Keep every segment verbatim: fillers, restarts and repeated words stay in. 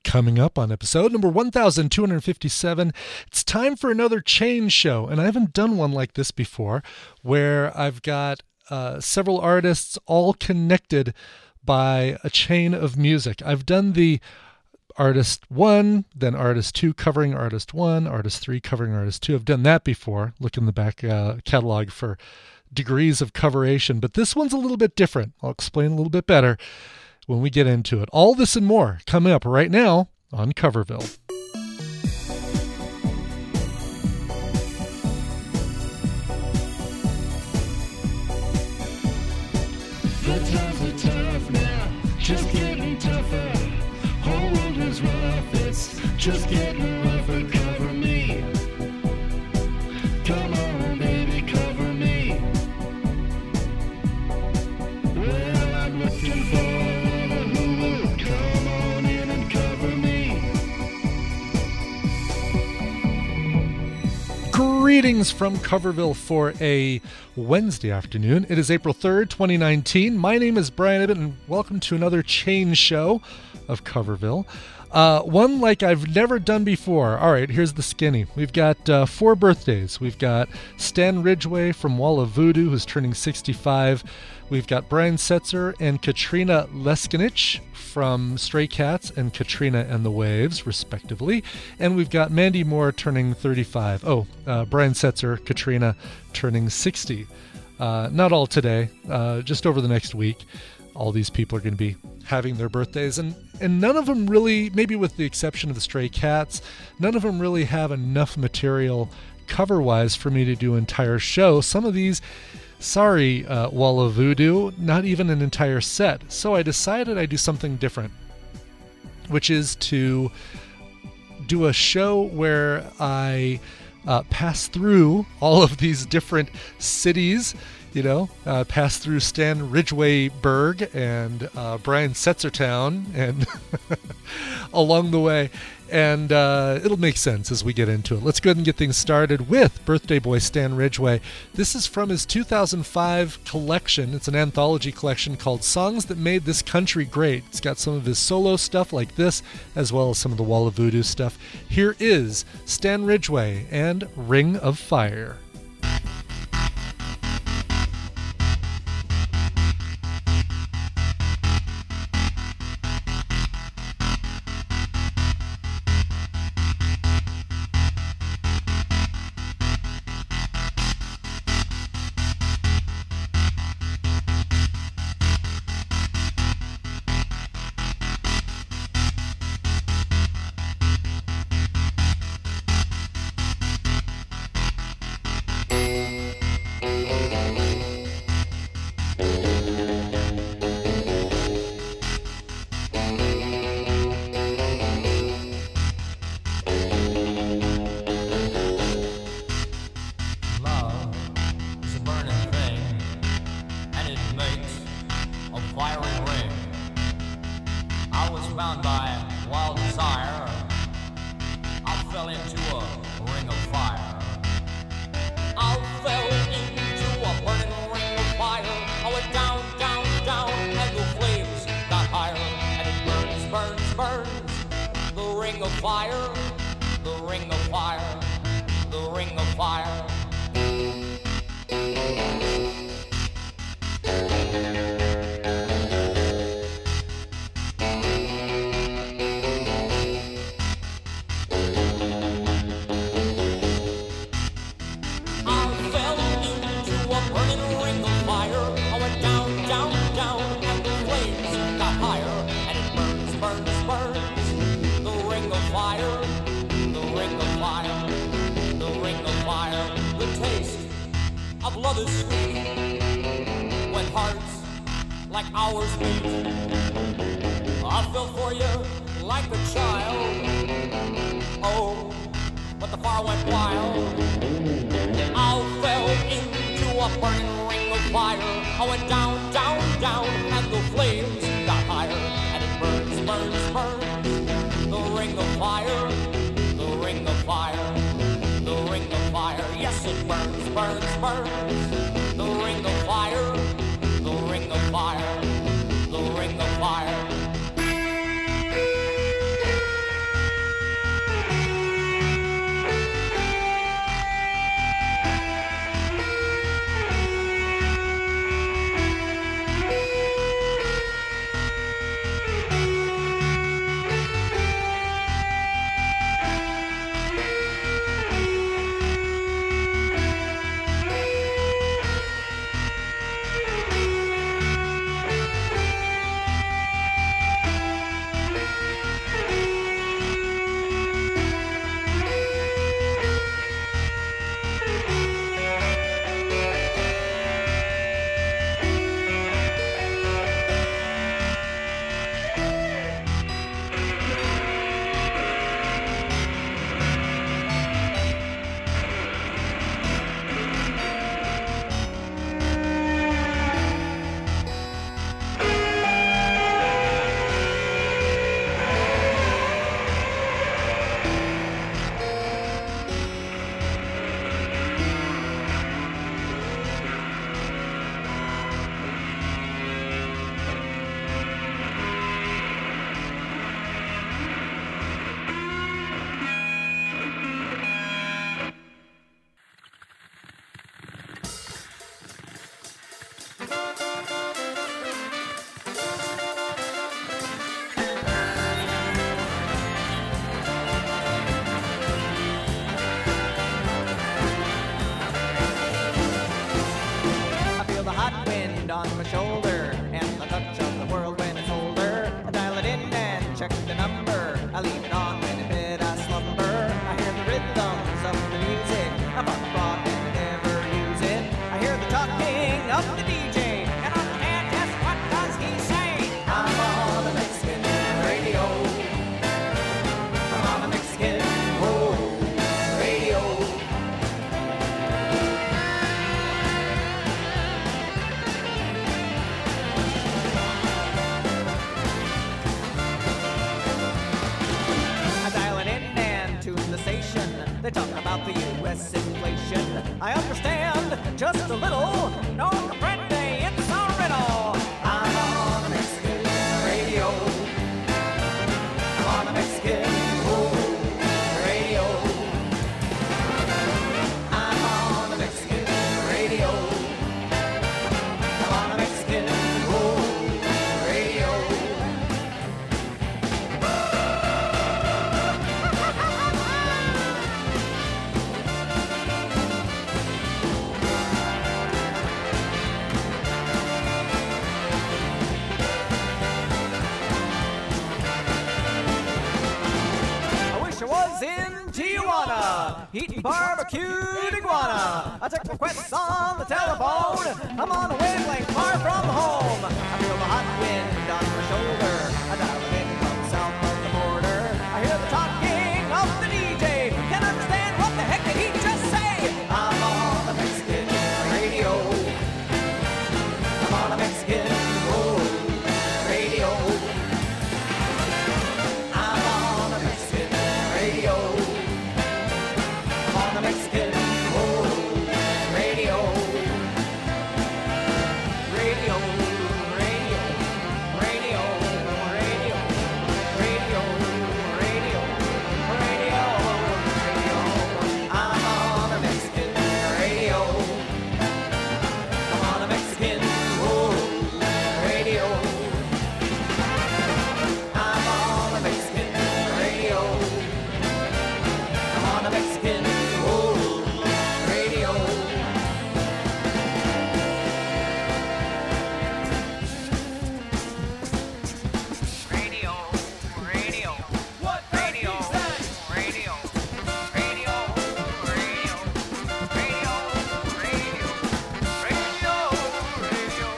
Coming up on episode number one thousand two hundred fifty-seven, it's time for another chain show. And I haven't done one like this before, where I've got uh, several artists all connected by a chain of music. I've done the artist one, then artist two covering artist one, artist three covering artist two. I've done that before. Look in the back uh, catalog for degrees of coveration. But this one's a little bit different. I'll explain a little bit better when we get into it. All this and more coming up right now on Coverville. The times are tough now, just getting tougher. Whole world is rough, it's just getting rougher. Cover me. Come on, baby, cover me. Well, I'm looking for Greetings from Coverville for a Wednesday afternoon. It is April third, twenty nineteen. My name is Brian Ibbott, and welcome to another chain show of Coverville. Uh, one like I've never done before. All right, here's the skinny. We've got uh, four birthdays. We've got Stan Ridgway from Wall of Voodoo, who's turning sixty-five. We've got Brian Setzer and Katrina Leskinich from Stray Cats and Katrina and the Waves, respectively. And we've got Mandy Moore turning thirty-five. Oh, uh, Brian Setzer, Katrina turning sixty. Uh, not all today, uh, just over the next week. All these people are going to be having their birthdays, and, and none of them really, maybe with the exception of the Stray Cats, none of them really have enough material cover-wise for me to do an entire show. Some of these, sorry, uh, Wall of Voodoo, not even an entire set. So I decided I'd do something different, which is to do a show where I uh, pass through all of these different cities, you know, uh, pass through Stan Ridgwayburg and uh, Brian Setzertown and along the way. And uh, it'll make sense as we get into it. Let's go ahead and get things started with birthday boy Stan Ridgway. This is from his two thousand five collection. It's an anthology collection called Songs That Made This Country Great. It's got some of his solo stuff like this, as well as some of the Wall of Voodoo stuff. Here is Stan Ridgway and Ring of Fire. I leave it on when in bed I slumber. I hear the rhythms of the music. I'm on the block and I never use it. I hear the talking of the D J, and on the air, just what does he say? I'm on the Mexican radio. I'm on the Mexican oh, radio. I dial it in and tune the station. They talk about the U S inflation. I understand just a little. No comprende, it's a riddle. I'm on the Mexican radio. I'm on the Mexican oh, radio. I'm on the Mexican radio. I'm on the Mexican oh, radio. I wish I was in Tijuana, eating barbecued iguana. I took requests on the telephone. I'm on a wavelength far from home. I feel the hot wind on my shoulder. I dial it in from south of the border. I hear the talking of the D J. Can't understand what the heck did he just say. I'm on the Mexican radio. I'm on the Mexican oh, radio. I'm on the Mexican radio. I'm on the Mexican oh, radio. Radio, radio, radio, radio, radio, radio, radio, radio. I'm on the Mexican radio. I'm on the Mexican oh, radio. I'm on the Mexican radio. I'm on the Mexican oh, radio. Radio, radio. What radio? Radio, radio, radio, radio, radio, radio, radio,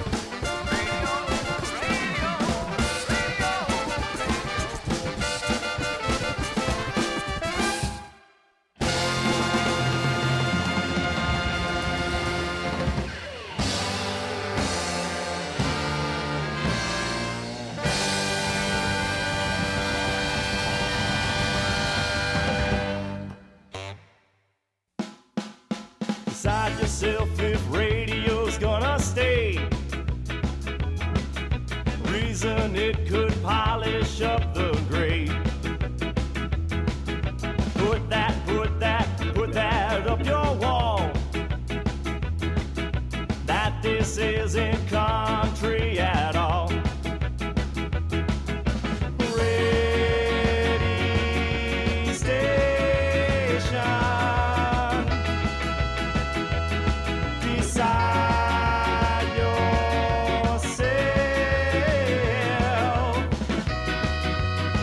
Decide yourself if radio's gonna stay. Reason it could polish up the grade. Put that, put that, put that up your wall. That this isn't country at all. Ready station. Decide yourself.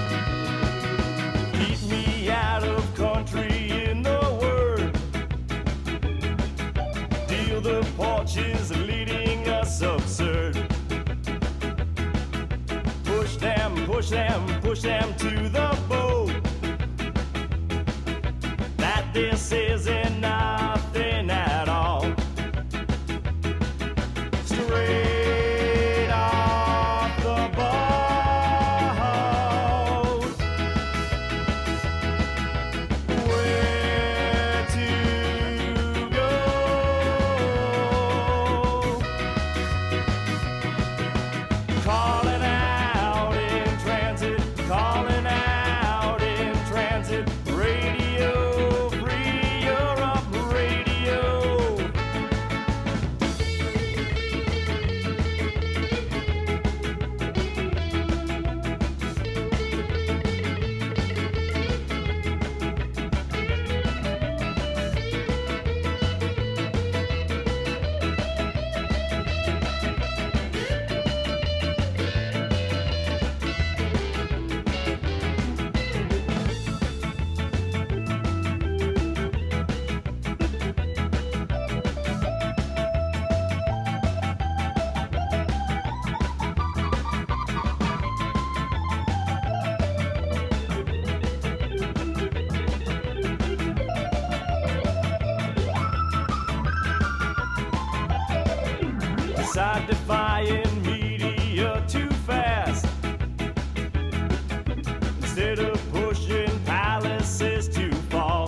Decide defying media too fast. Instead of pushing palaces to fall.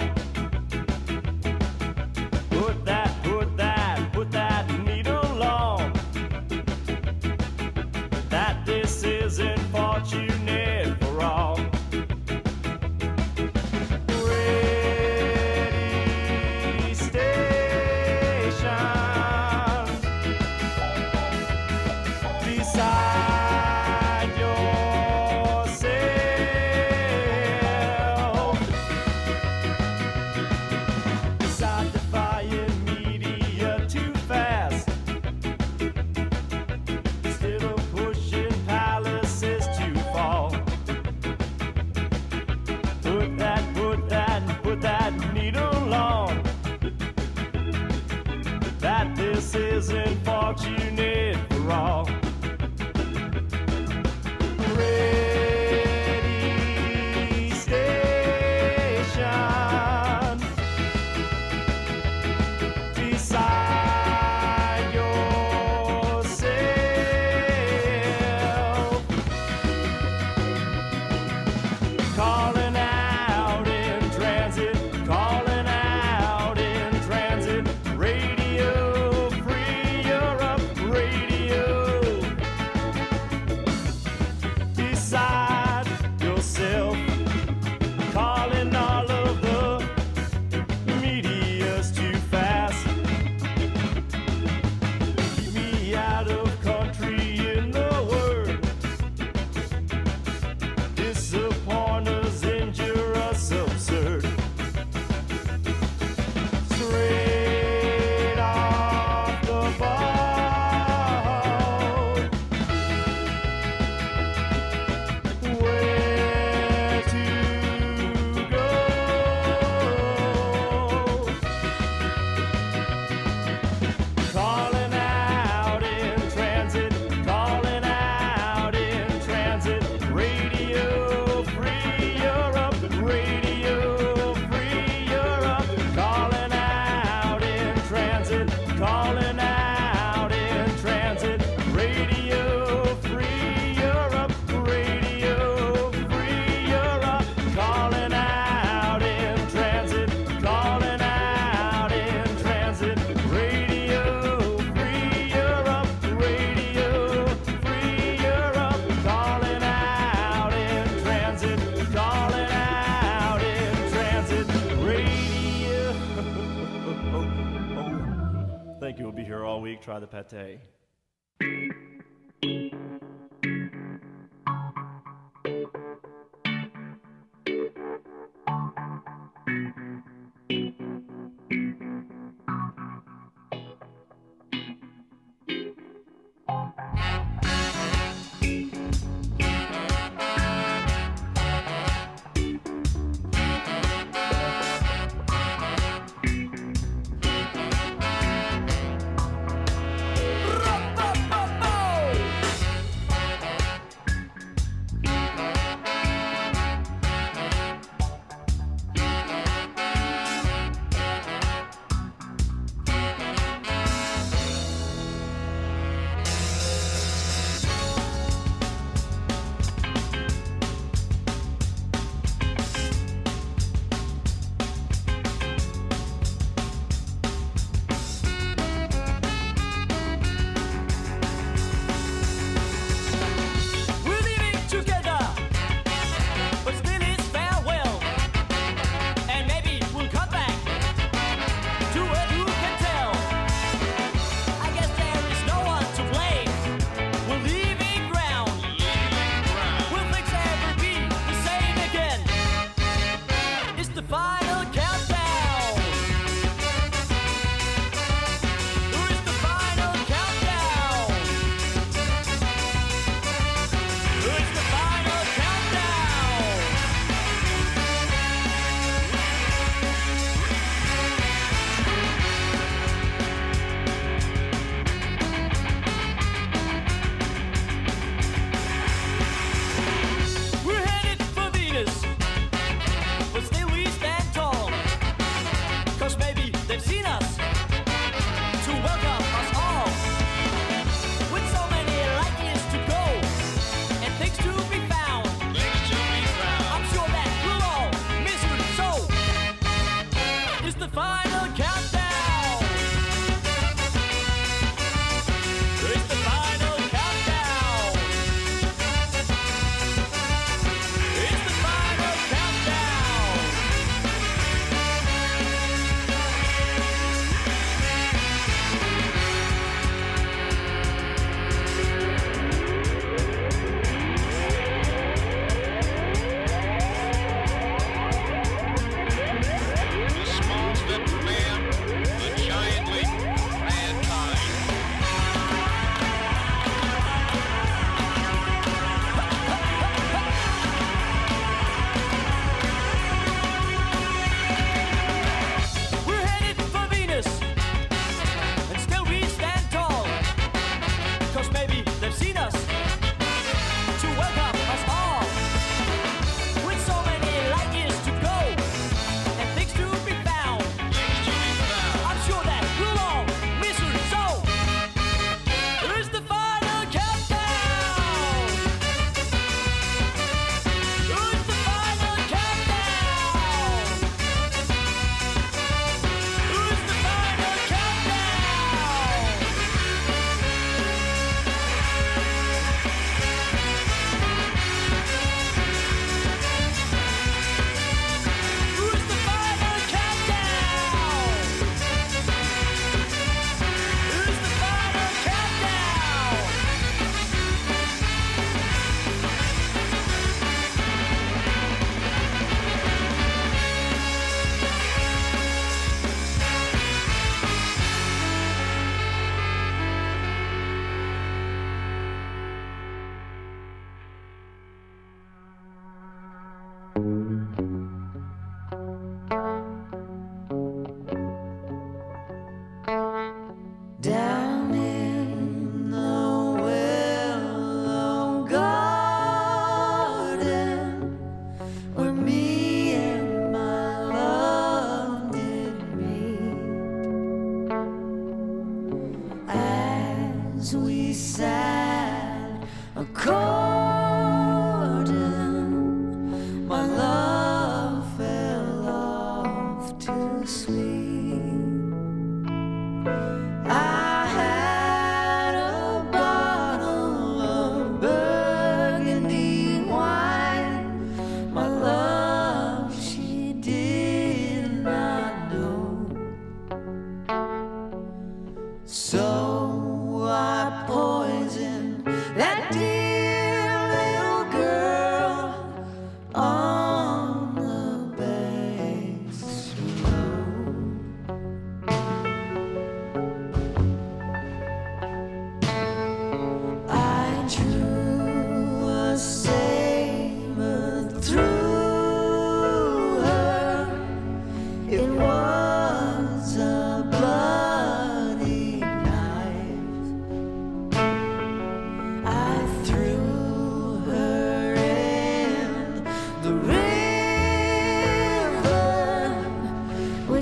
Put that, put that, put that needle on. That this isn't fortunate for all. Ready station. Decide yourself. Decide defying media too fast. Instead of pushing palaces to fall. Put that, put that, put that needle on. That this isn't fortunate for all. Ready station. Decide yourself. Calling out in transit, calling out in transit. Radio Free Europe, radio. Decide yourself. Calling all of the media's too fast. Keep me out of country in the word. Disappoint us, injure us, absurd. Straight off the boat. Where to go? Calling out in transit, calling out in transit. Radio Free Europe, Radio Free Europe. Calling out in transit, calling out in transit. Radio Free Europe, Radio Free Europe. Calling out in transit, calling out in transit. Radio Free Europe, Radio Free Europe. Calling out in transit, calling out in transit. Radio. Thank you. We'll be here all week. Try the pate.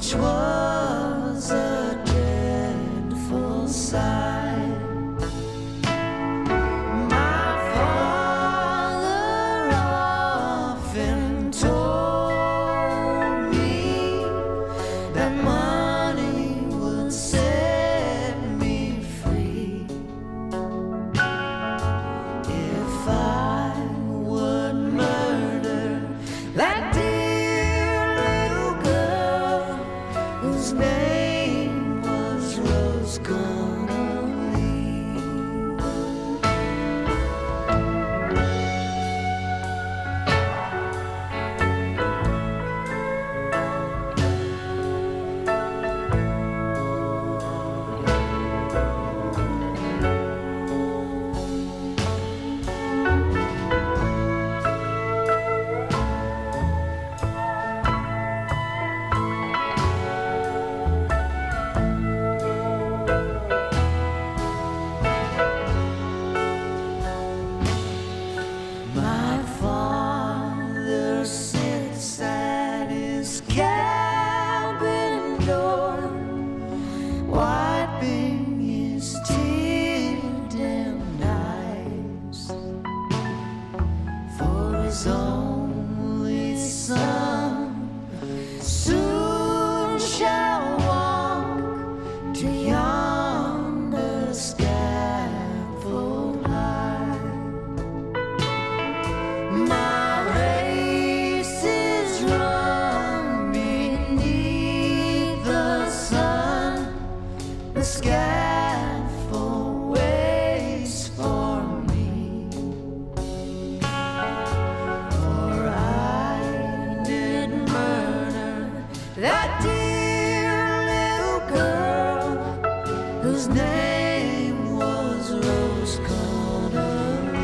which was a dreadful sight. My father often told me that money would set me free if I would murder that dear little girl whose name was Rose Connolly. My father sits at his cabin door, wiping his tear-dimmed eyes, for his only son soon shall walk to yonder scaffold high. My race is run beneath the sun. The scaffold waits for me, for I did murder that dear little girl whose name was Rose Connolly.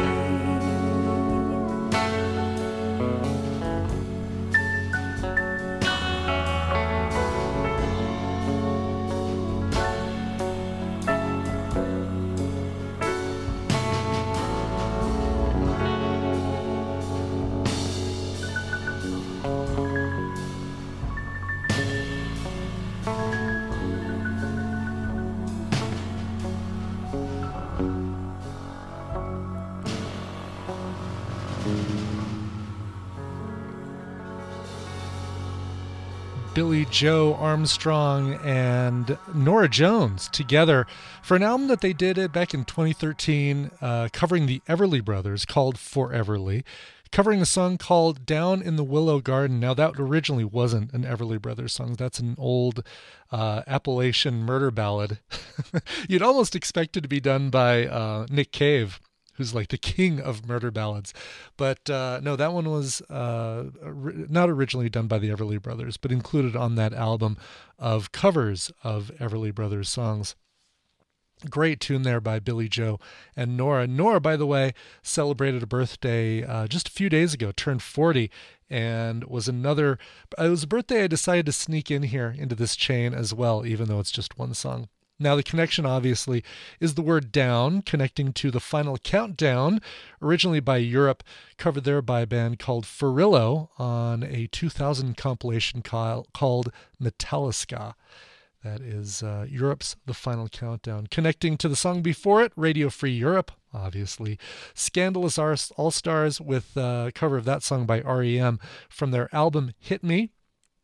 Billy Joe Armstrong and Norah Jones together for an album that they did it back in twenty thirteen, uh, covering the Everly Brothers, called Foreverly, covering a song called Down in the Willow Garden. Now, that originally wasn't an Everly Brothers song. That's an old uh, Appalachian murder ballad. You'd almost expect it to be done by uh, Nick Cave, who's like the king of murder ballads. But uh, no, that one was uh, not originally done by the Everly Brothers, but included on that album of covers of Everly Brothers songs. Great tune there by Billy Joe and Norah. Norah, by the way, celebrated a birthday uh, just a few days ago, turned forty, and was another, it was a birthday I decided to sneak in here into this chain as well, even though it's just one song. Now, the connection, obviously, is the word down, connecting to the Final Countdown, originally by Europe, covered there by a band called Furillo on a two thousand compilation call, called Metallica. That is uh, Europe's The Final Countdown. Connecting to the song before it, Radio Free Europe, obviously. Scandalous All-Stars with a cover of that song by R E M from their album Hit Me.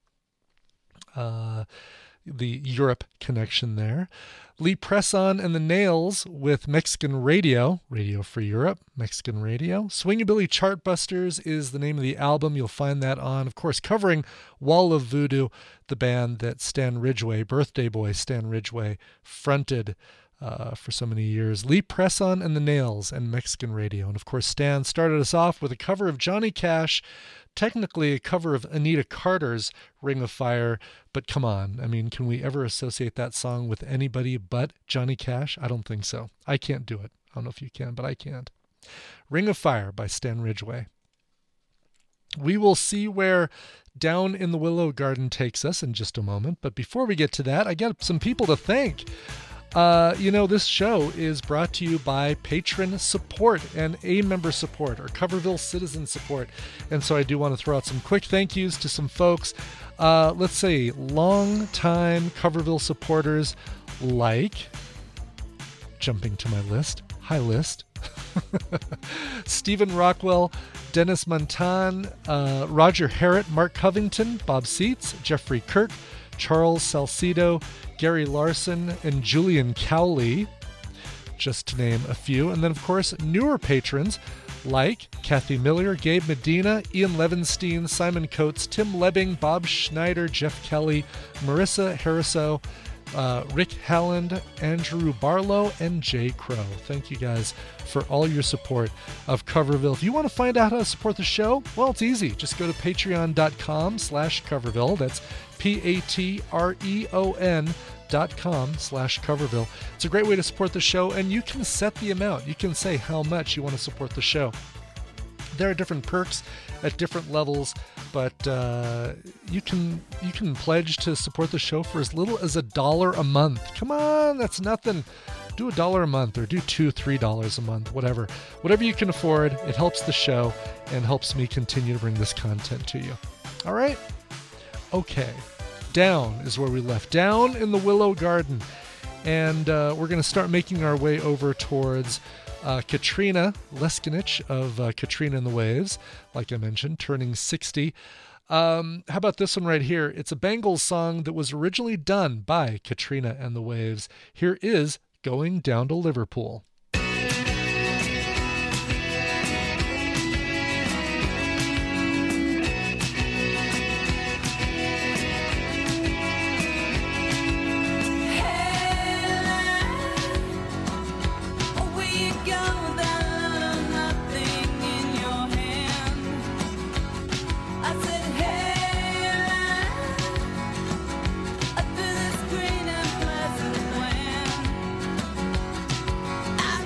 Uh... the Europe connection there. Lee Presson and the Nails with Mexican Radio, Radio for Europe, Mexican Radio. Swingabilly Chartbusters is the name of the album. You'll find that on, of course, covering Wall of Voodoo, the band that Stan Ridgway, birthday boy Stan Ridgway, fronted uh, for so many years. Lee Presson and the Nails and Mexican Radio. And, of course, Stan started us off with a cover of Johnny Cash, technically a cover of Anita Carter's Ring of Fire, but come on. I mean, can we ever associate that song with anybody but Johnny Cash? I don't think so. I can't do it. I don't know if you can, but I can't. Ring of Fire by Stan Ridgway. We will see where Down in the Willow Garden takes us in just a moment, but before we get to that, I got some people to thank. Uh, you know, this show is brought to you by patron support and A member support, or Coverville citizen support. And so I do want to throw out some quick thank yous to some folks. Uh, let's say long-time Coverville supporters like, jumping to my list, hi list, Stephen Rockwell, Dennis Montan, uh, Roger Harrett, Mark Covington, Bob Seitz, Jeffrey Kirk, Charles Salcido, Gary Larson, and Julian Cowley, just to name a few. And then, of course, newer patrons like Kathy Miller, Gabe Medina, Ian Levenstein, Simon Coates, Tim Lebbing, Bob Schneider, Jeff Kelly, Marissa Harriso, uh, Rick Halland, Andrew Barlow, and Jay Crow. Thank you guys for all your support of Coverville. If you want to find out how to support the show, well, it's easy. Just go to patreon.com slash Coverville. That's P-A-T-R-E-O-N dot com slash Coverville. It's a great way to support the show, and you can set the amount. You can say how much you want to support the show. There are different perks at different levels, but uh, you can you can pledge to support the show for as little as a dollar a month. Come on, that's nothing. Do a dollar a month, or do two, three dollars a month, whatever. Whatever you can afford. It helps the show and helps me continue to bring this content to you. All right? Okay. Down is where we left. Down in the Willow Garden. And uh, we're going to start making our way over towards uh, Katrina Leskinich of uh, Katrina and the Waves, like I mentioned, turning sixty. Um, how about this one right here? It's a Bangles song that was originally done by Katrina and the Waves. Here is Going Down to Liverpool. I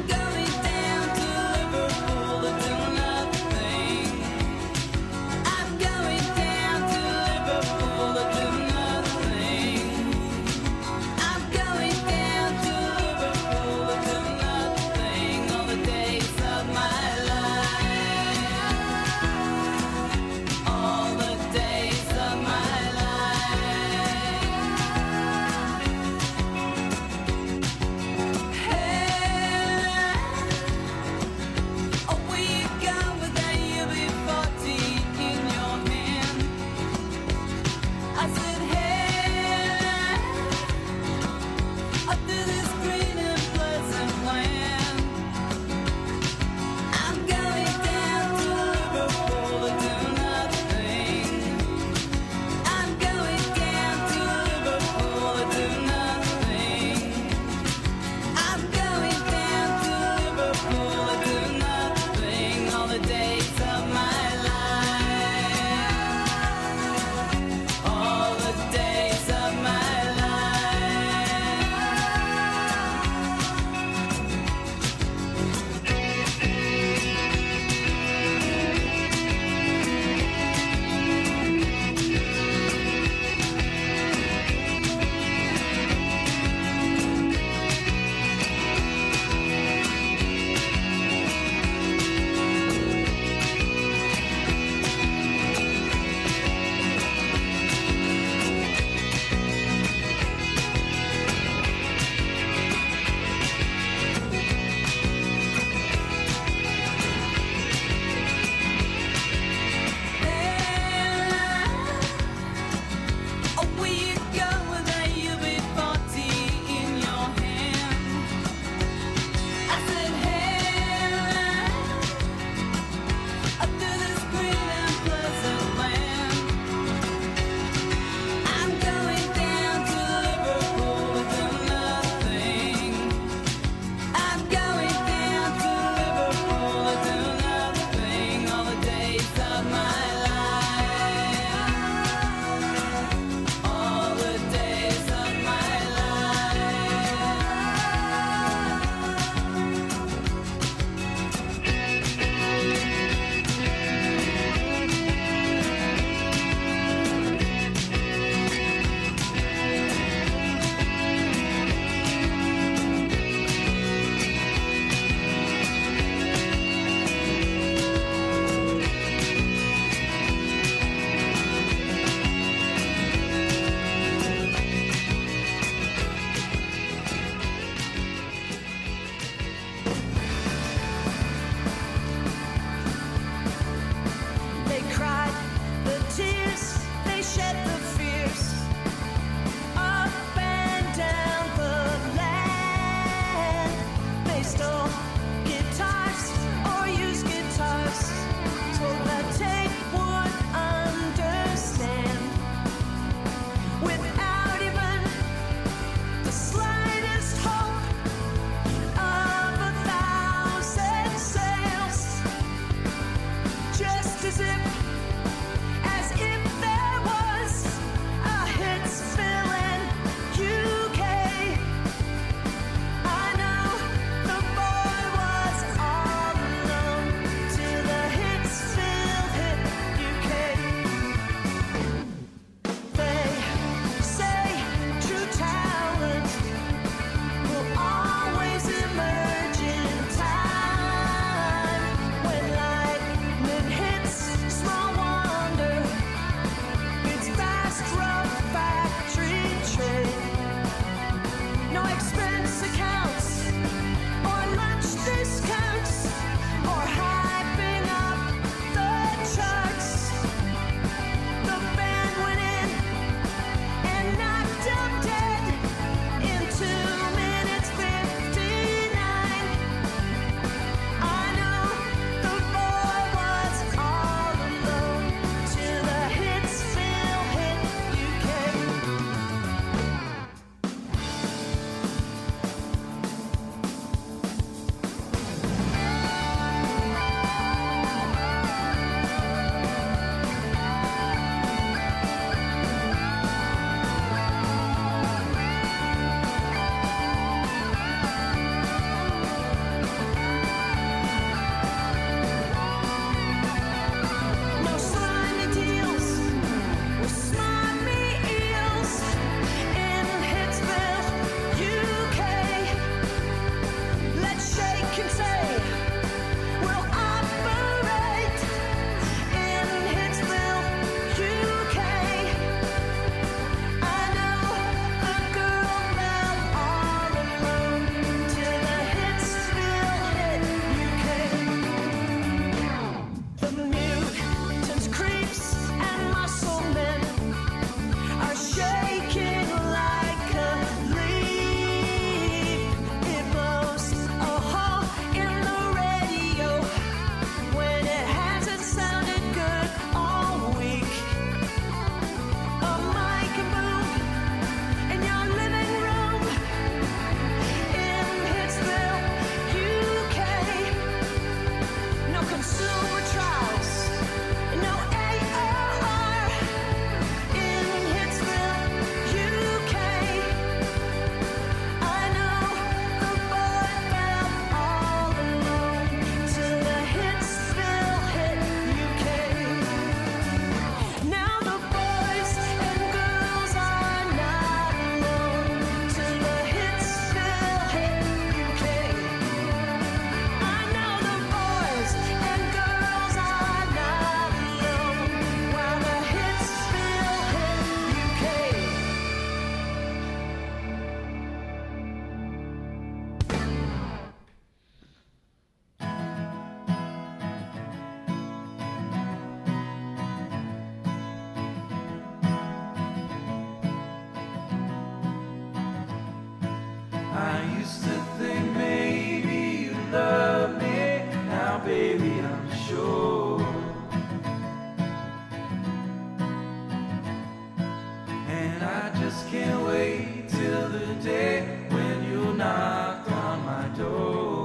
just can't wait till the day when you knock on my door.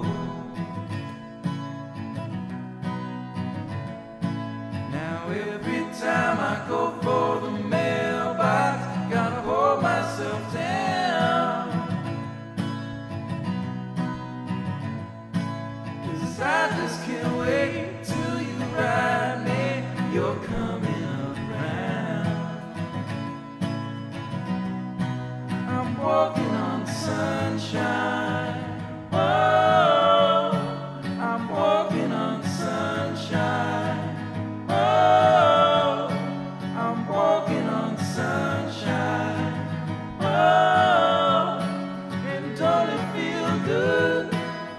Now every time I go for the mailbox, gotta hold myself down, 'cause I just can't wait till you write me you're coming around. I'm walking on sunshine. Oh, I'm walking on sunshine. Oh, I'm walking on sunshine. Oh, and don't it feel good?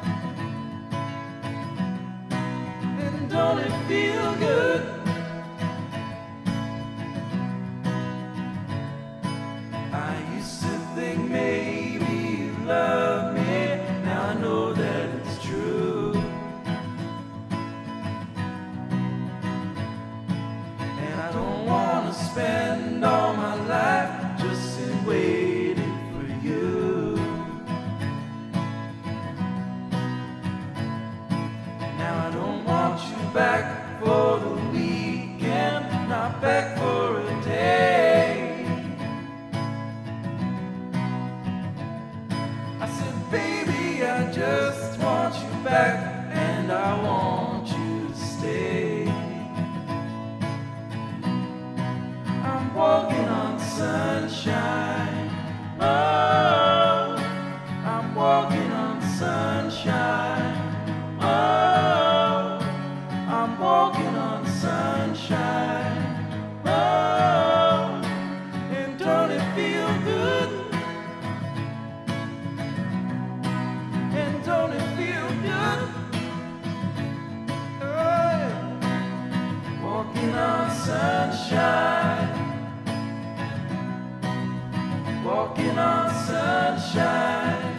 And don't it feel good? I used to think maybe you love me. Now I know that it's true. And I don't want to spend all my life just in waiting for you. Now I don't want you back for the weekend, not back for a day. I said, baby, I just want you back, and I want you to stay. I'm walking on sunshine. Oh, I'm walking on sunshine. Oh, I'm walking on sunshine. Oh, and don't it feel good? And don't it feel good? Oh, walking on sunshine. Walking on sunshine.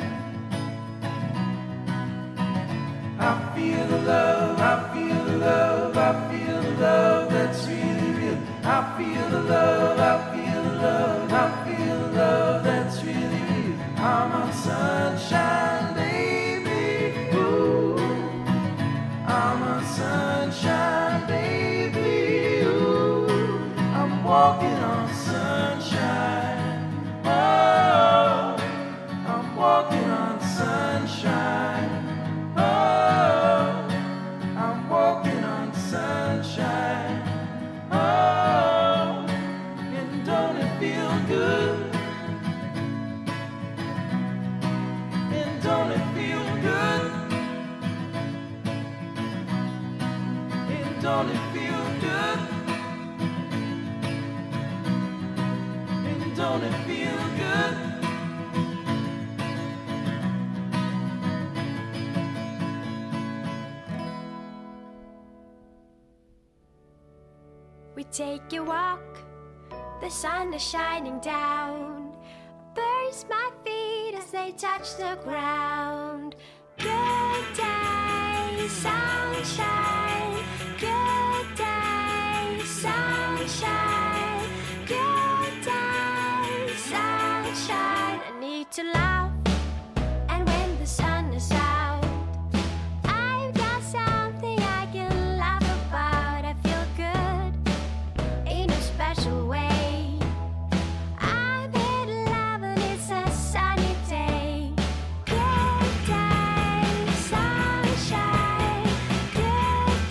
I feel the love, I feel the love, I feel the love that's really real. I feel the love, I feel the love, I feel the love that's really real. I'm on sunshine, baby. Ooh, I'm on sunshine, baby. Ooh, I'm walking on sunshine. Oh, I'm walking on sunshine. Oh, I'm walking on sunshine. Oh, and don't it feel good? And don't it feel good? And don't it feel good? And don't it feel good? We take a walk, the sun is shining down. Burns my feet as they touch the ground. Good day, sunshine. Good day, sunshine. Good day, sunshine. I need to laugh, and when the sun is out, I've got something I can laugh about. I feel good in a special way. I'm in love and it's a sunny day. Good day, sunshine. Good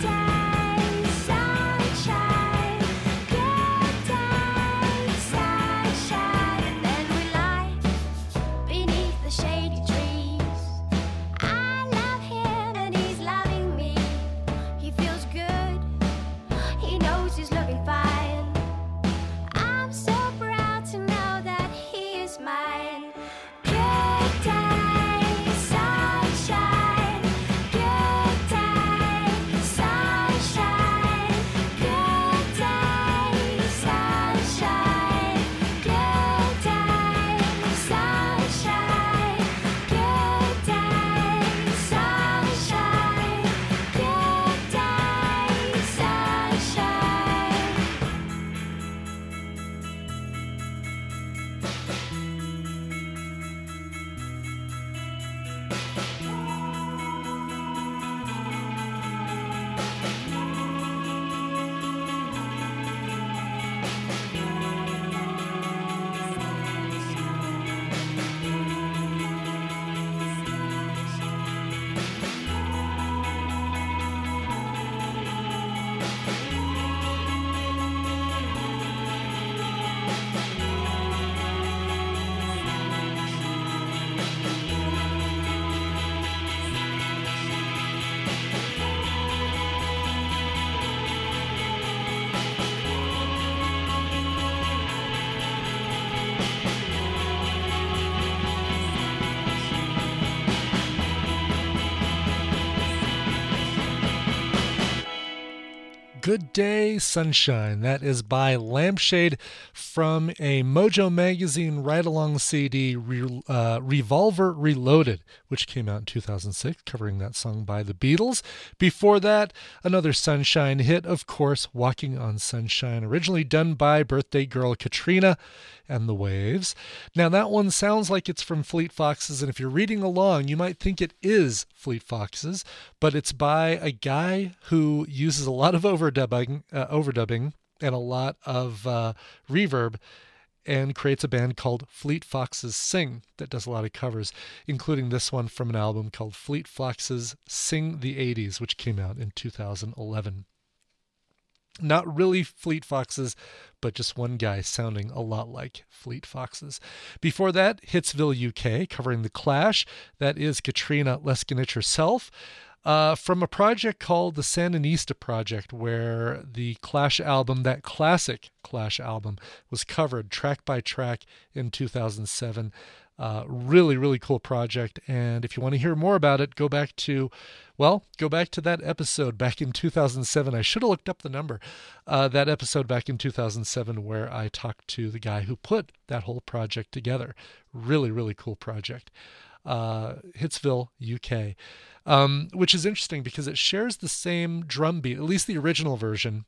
Good Day Sunshine. That is by Lampshade from a Mojo Magazine ride-along C D, Re- uh, Revolver Reloaded, which came out in two thousand six, covering that song by the Beatles. Before that, another Sunshine hit, of course, Walking on Sunshine, originally done by birthday girl Katrina and the Waves. Now, that one sounds like it's from Fleet Foxes, and if you're reading along, you might think it is Fleet Foxes, but it's by a guy who uses a lot of overdubbing, uh, overdubbing and a lot of uh, reverb, and creates a band called Fleet Foxes Sing that does a lot of covers, including this one from an album called Fleet Foxes Sing the eighties, which came out in two thousand eleven. Not really Fleet Foxes, but just one guy sounding a lot like Fleet Foxes. Before that, Hitsville, U K, covering The Clash. That is Katrina Leskinich herself. Uh, from a project called the Sandinista Project, where the Clash album, that classic Clash album, was covered track by track in two thousand seven. Uh, really, really cool project. And if you want to hear more about it, go back to, well, go back to that episode back in two thousand seven. I should have looked up the number. Uh, that episode back in two thousand seven where I talked to the guy who put that whole project together. Really, really cool project. Uh, Hitsville, U K, um, which is interesting because it shares the same drum beat, at least the original version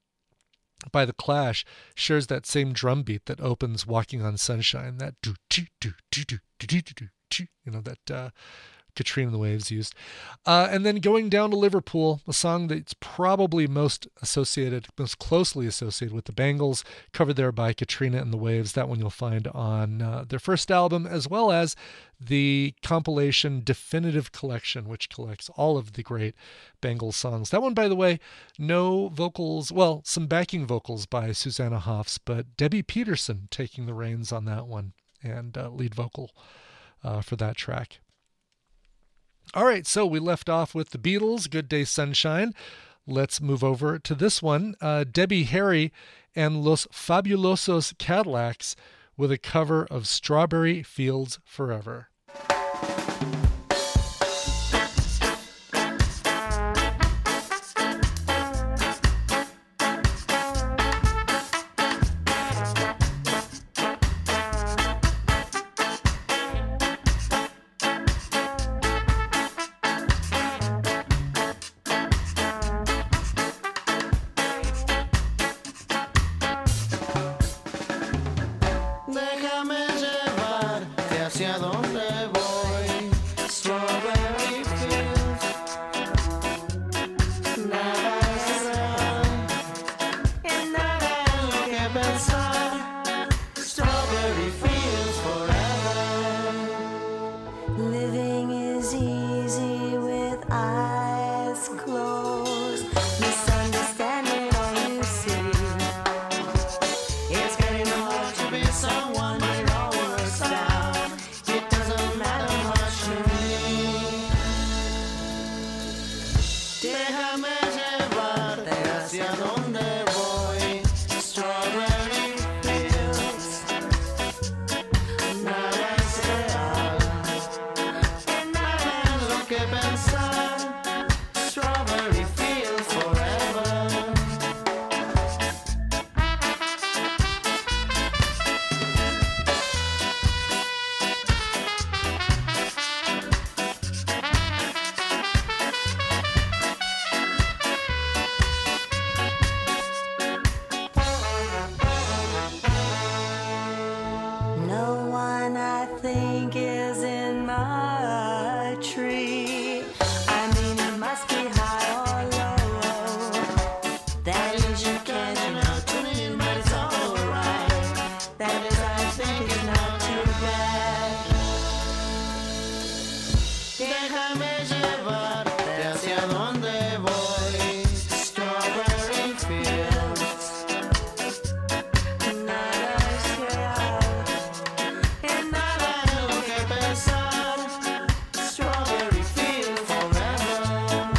by The Clash shares that same drum beat that opens Walking on Sunshine, that do do do do do do do do do, you know, that uh, Katrina and the Waves used. Uh, and then Going Down to Liverpool, a song that's probably most associated, most closely associated with the Bangles, covered there by Katrina and the Waves. That one you'll find on uh, their first album, as well as the compilation Definitive Collection, which collects all of the great Bangles songs. That one, by the way, no vocals, well, some backing vocals by Susanna Hoffs, but Debbie Peterson taking the reins on that one and uh, lead vocal uh, for that track. All right, so we left off with the Beatles, Good Day Sunshine. Let's move over to this one, uh, Debbie Harry and Los Fabulosos Cadillacs with a cover of Strawberry Fields Forever. Déjame llevarte hacia donde voy. Strawberry fields. Nada es real y nada es lo que pensar. Strawberry fields forever. Living is easy with eyes closed. Misunderstanding all you see. It's getting hard to be someone it all works out. It doesn't matter much to me. Déjame llevarte hacia donde voy. Strawberry fields. Nada es real y nada es lo que pensar. Strawberry fields forever. No one I think is in my tree. I mean, it must be high or low. That is, you can't, you know, tune in, but it's alright. That is, I think it's not too bad. Déjame llevarte hacia donde voy. Strawberry fields. Nada es real. Y nada es lo que pensar. Strawberry fields forever.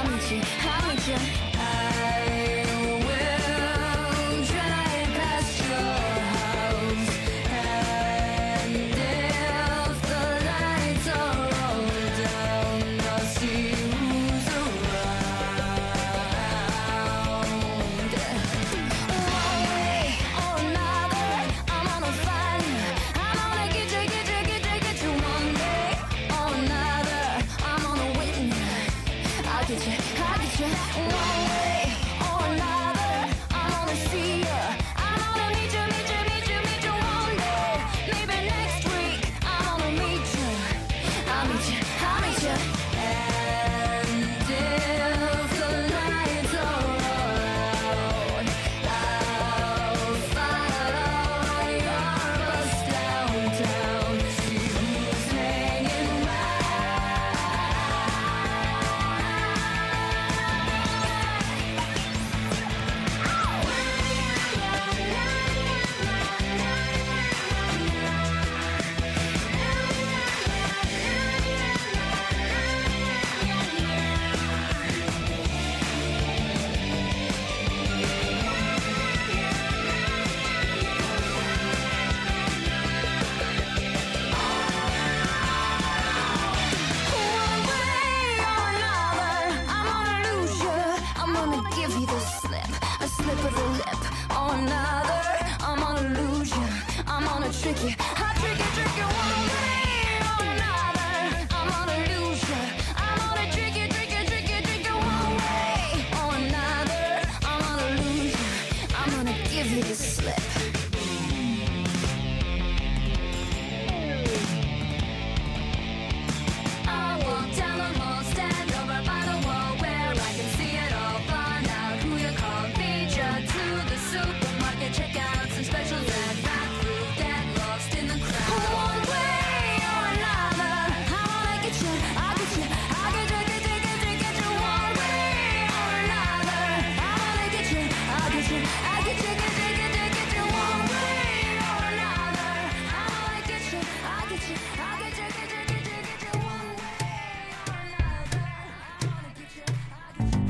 meet you, I'll meet you. I will drive past your house, and if the lights are all down, I'll see who's around. One way or another, I'm gonna find you. I'm gonna get you, get you, get you, get you. One day or another, I'm gonna win you. I'll get you, I'll get you. One way or another, I'm gonna see you. I'm gonna meet you, meet you, meet you, meet you. One day, maybe next week, I'm gonna meet you. I'll meet you, I'll meet you. And if the lights are all out, I'll follow your bus downtown, see who's hanging One way or another, I'm gonna lose you. I'm gonna give you the slip, a slip of the lip. Or another, I'm gonna lose you. I'm gonna trick you, I trick you, trick you. One way or another, I'm gonna lose you. I'm gonna trick you, trick you, trick you, trick you. One way or another, I'm gonna lose you. I'm gonna give you the slip. I walk down the mall, stand over by the wall where I can see it all. Find out who you call, beat you to the supermarket, check out some specials and ride through, get lost in the crowd. One way or another, I wanna get you, I'll get you, I'll get you, get you, get you, get you. One way or another, I wanna get you, I'll get you, I'll get you, get you, get you, get you. One way or another, I wanna get you, I'll get you, I'll get you, get you, get you, get you. One way or another, I wanna get you, I'll get you, I'll get you, get you,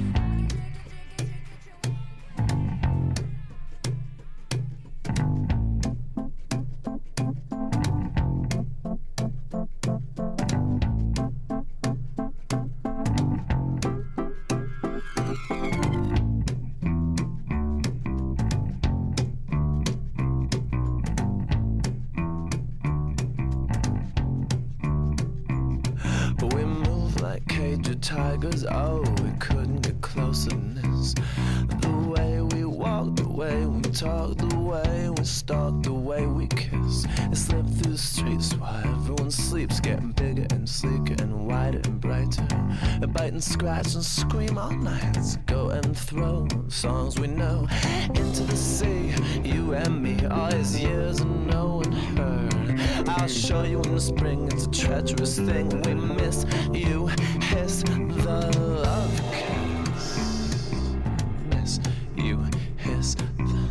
get you, get you. We move like caged tigers, oh, we couldn't get closer than this. The way we walk, the way we talk, the way we stalk, the way we kiss, and slip through the streets while everyone sleeps, getting bigger and sleeker and wider and brighter. And bite and scratch and scream all night, let's go and throw songs we know into the sea. You and me, all these years and no one heard. I'll show you in the spring, it's a treacherous thing. We miss you, hiss the love kiss. Miss you, hiss the.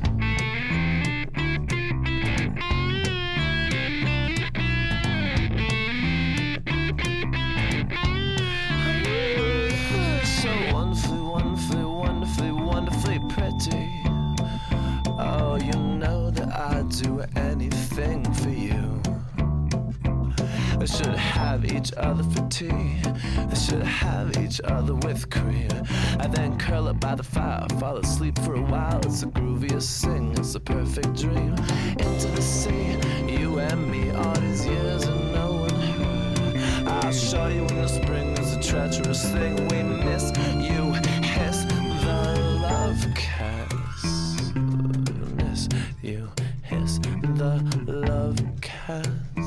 So wonderfully, wonderfully, wonderfully, wonderfully pretty. Oh, you know that I'd do anything for you. We should have each other for tea. We should have each other with cream. I then curl up by the fire, fall asleep for a while. It's the grooviest thing, it's the perfect dream. Into the sea, you and me, all these years and no one heard. I'll show you in the spring, it's a treacherous thing. We miss you, hiss the love kiss. Miss you, hiss the love kiss.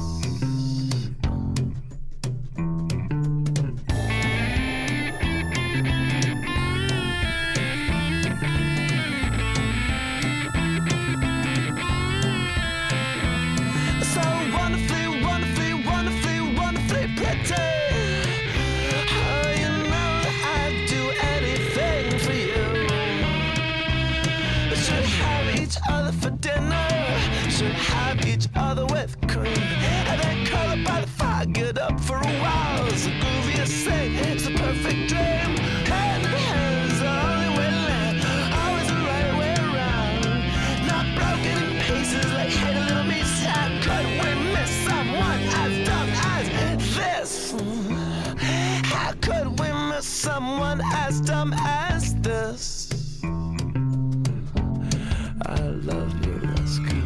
Have each other with cream, and then curl up by the fire, get up for a while. It's the grooviest thing, it's the perfect dream. one as dumb as this. I love you, Alaska.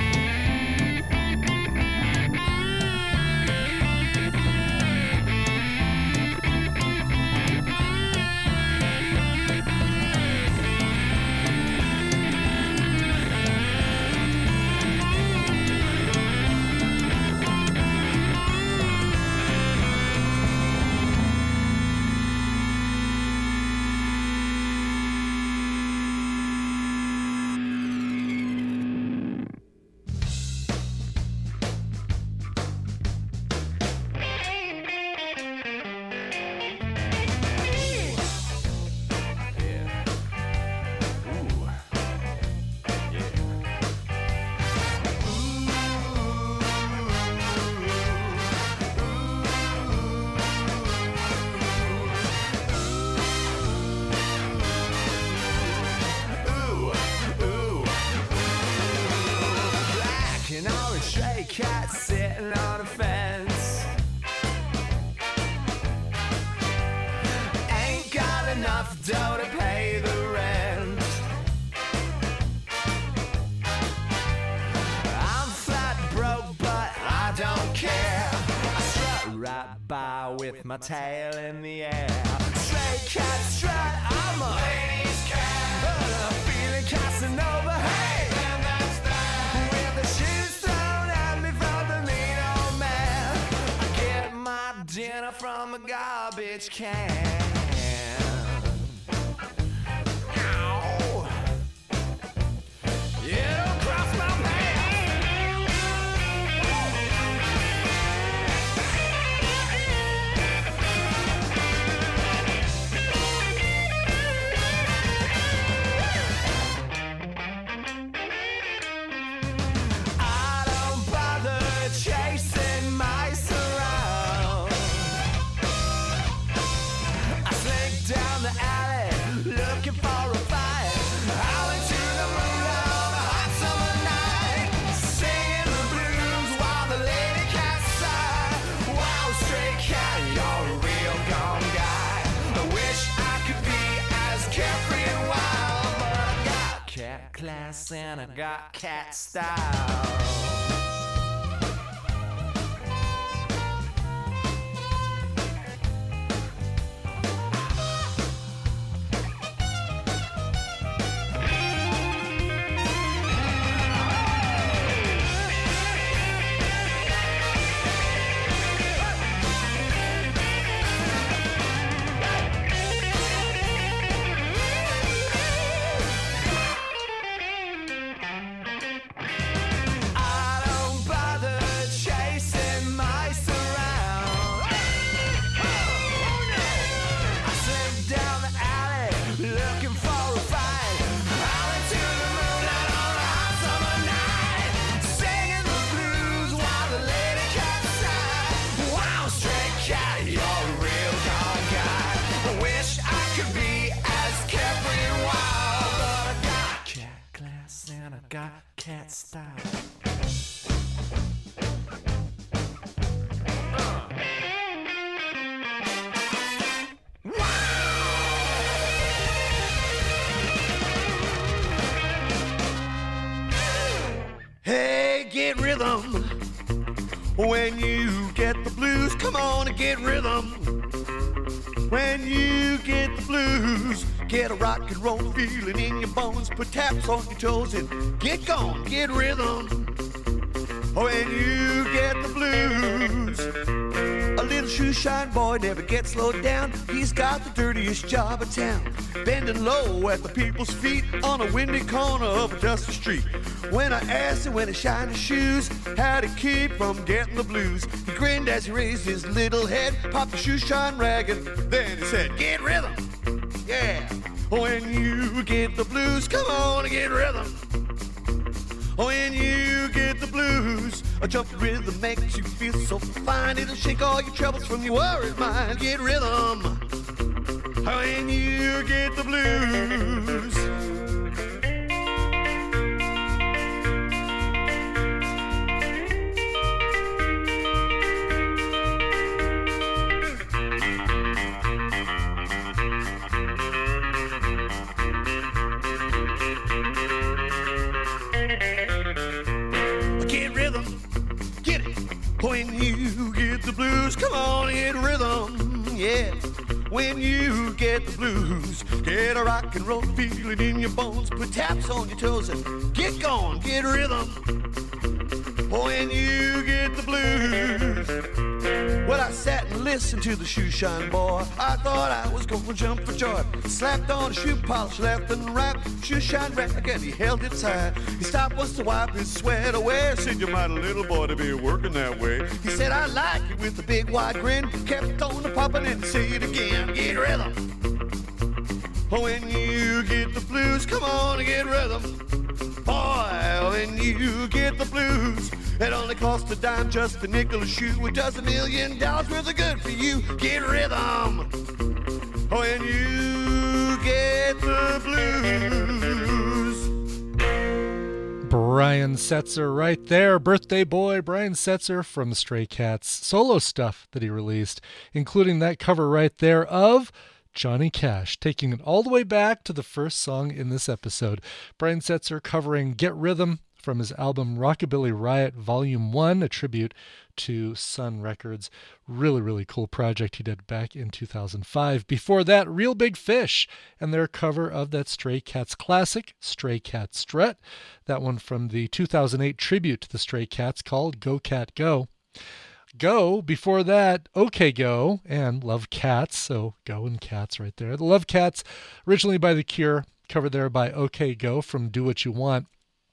Cat sitting on a fence. Ain't got enough dough to pay the rent. I'm flat broke, but I don't care. I strut right by with my tail in the air. Stray cat strut, I'm a ladies' cat. But I'm feeling Casanova. Hey, then that's that. With the shoes dinner from a garbage can. Ow. You don't cross my I don't bother chasing mice around. Down the alley, looking for a fight. Out into the moonlight on a hot summer night, singing the blues while the lady cats sigh. Wow, stray cat, you're a real gone guy. I wish I could be as carefree and wild, but I got cat class and I got cat style. Got cat style. Uh. Hey, get rhythm when you get the blues. Come on and get rhythm when you get the blues. Get a rock and roll feeling in your bones. Put taps on your toes and get gone, get rhythm when you get the blues. A little shoe shine boy never gets slowed down. He's got the dirtiest job of town, bending low at the people's feet on a windy corner of a dusty street. When I asked him when he shined his shoes how to keep from getting the blues, he grinned as he raised his little head, popped the shoe shine rag, and then he said, get rhythm, yeah. When you get the blues, come on and get rhythm. When you get the blues, a jump rhythm makes you feel so fine. It'll shake all your troubles from your worried mind. Get rhythm when you get the blues. when you get the blues. Get a rock and roll feeling in your bones. Put taps on your toes and get going, get rhythm. When you get the blues. Well, I sat and listened to the shoe shine boy. I thought I was gonna jump for joy. Slapped on a shoe polish left and right. Shoe shine rack and he held it tight. He stopped once to wipe his sweat away. Said, "You might a little boy to be working that way." He said, "I like it," with a big wide grin. Kept on the popping and say it again. Get rhythm. When you get the blues, come on and get rhythm. Boy, when you get the blues, it only costs a dime, just a nickel a shoe. It does a million dollars worth of good for you. Get rhythm. When you get the blues. Brian Setzer right there. Birthday boy Brian Setzer from Stray Cats. Solo stuff that he released, including that cover right there of Johnny Cash, taking it all the way back to the first song in this episode. Brian Setzer covering Get Rhythm from his album Rockabilly Riot Volume one, a tribute to Sun Records. Really, really cool project he did back in two thousand five. Before that, Real Big Fish and their cover of that Stray Cats classic, Stray Cat Strut. That one from the two thousand eight tribute to the Stray Cats called Go Cat Go. Go, before that, OK Go, and Love Cats, so Go and Cats right there. The Love Cats, originally by The Cure, covered there by OK Go from Do What You Want.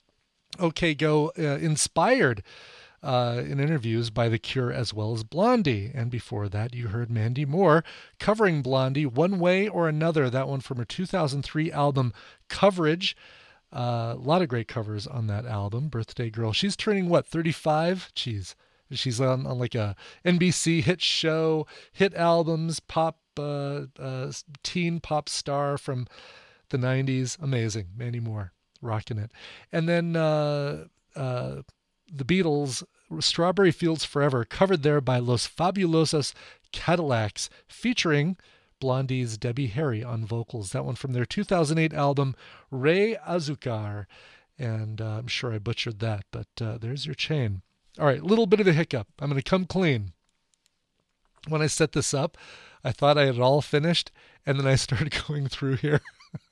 OK Go uh, inspired uh, in interviews by The Cure as well as Blondie. And before that, you heard Mandy Moore covering Blondie One Way or Another, that one from her two thousand three album Coverage. Uh, a lot of great covers on that album, Birthday Girl. She's turning, what, thirty-five? Jeez. She's on, on like a N B C hit show, hit albums, pop, uh, uh, teen pop star from the nineties. Amazing. Mandy Moore, rocking it. And then uh, uh, the Beatles, Strawberry Fields Forever, covered there by Los Fabulosos Cadillacs, featuring Blondie's Debbie Harry on vocals. That one from their two thousand eight album, Rey Azucar. And uh, I'm sure I butchered that, but uh, there's your chain. All right, a little bit of a hiccup. I'm going to come clean. When I set this up, I thought I had it all finished, and then I started going through here.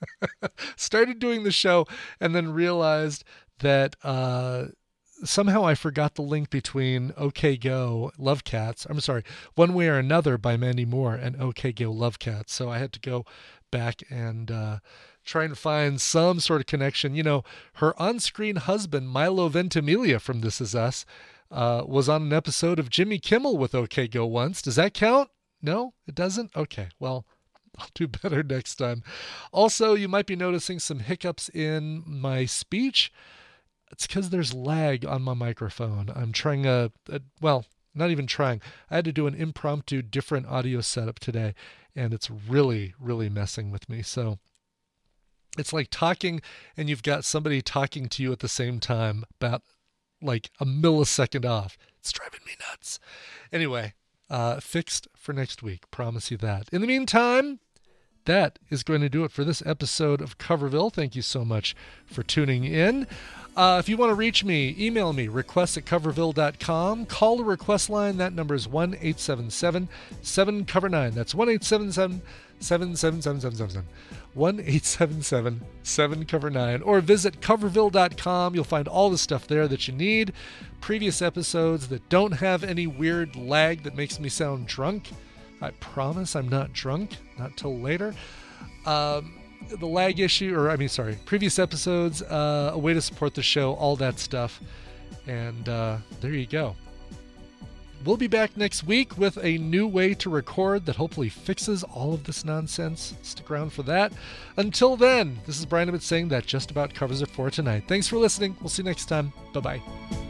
Started doing the show, and then realized that uh, somehow I forgot the link between OK Go, Love Cats. I'm sorry, One Way or Another by Mandy Moore and OK Go, Love Cats. So I had to go back and uh, try and find some sort of connection. You know, her on-screen husband, Milo Ventimiglia from This Is Us, Uh, was on an episode of Jimmy Kimmel with OK Go once. Does that count? No, it doesn't? Okay, well, I'll do better next time. Also, you might be noticing some hiccups in my speech. It's because there's lag on my microphone. I'm trying a, a, well, not even trying. I had to do an impromptu different audio setup today, and it's really, really messing with me. So it's like talking and you've got somebody talking to you at the same time about like a millisecond off. It's driving me nuts. Anyway, uh, fixed for next week. Promise you that. In the meantime, that is going to do it for this episode of Coverville. Thank you so much for tuning in. Uh, if you want to reach me, email me, requests at coverville dot com. Call the request line. That number is one eight seven seven seven cover nine. That's one eight seven seven seven seven seven seven seven. one eight seven seven seven cover nine. Or visit coverville dot com. You'll find all the stuff there that you need. Previous episodes that don't have any weird lag that makes me sound drunk. I promise I'm not drunk. Not till later. Um... The lag issue, or I mean, sorry, previous episodes, uh, a way to support the show, all that stuff. And uh, there you go. We'll be back next week with a new way to record that hopefully fixes all of this nonsense. Stick around for that. Until then, this is Brian Ibbott saying that just about covers it for tonight. Thanks for listening. We'll see you next time. Bye-bye.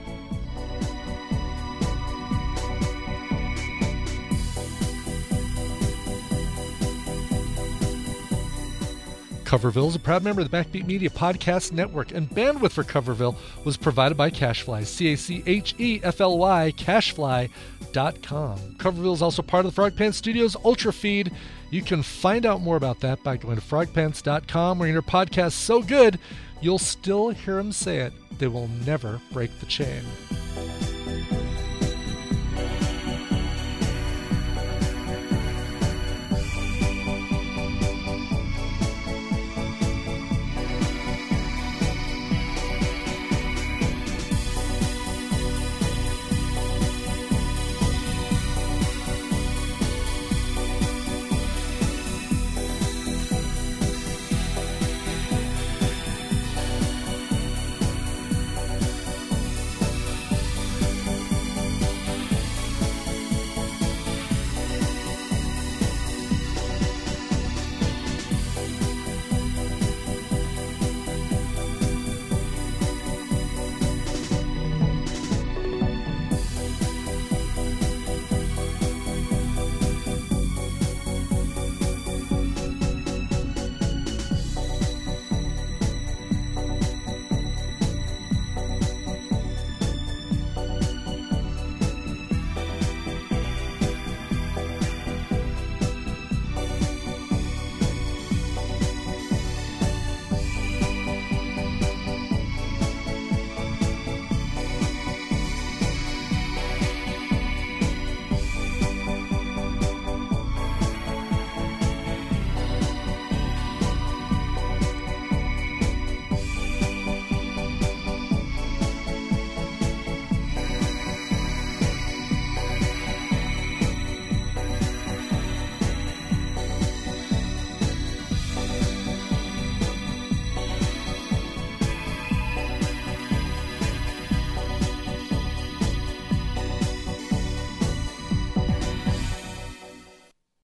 Coverville is a proud member of the Backbeat Media Podcast Network, and bandwidth for Coverville was provided by Cachefly, C A C H E F L Y, cachefly dot com. Coverville is also part of the Frog Pants Studios Ultra Feed. You can find out more about that by going to frog pants dot com, where your podcast so good, you'll still hear them say it. They will never break the chain.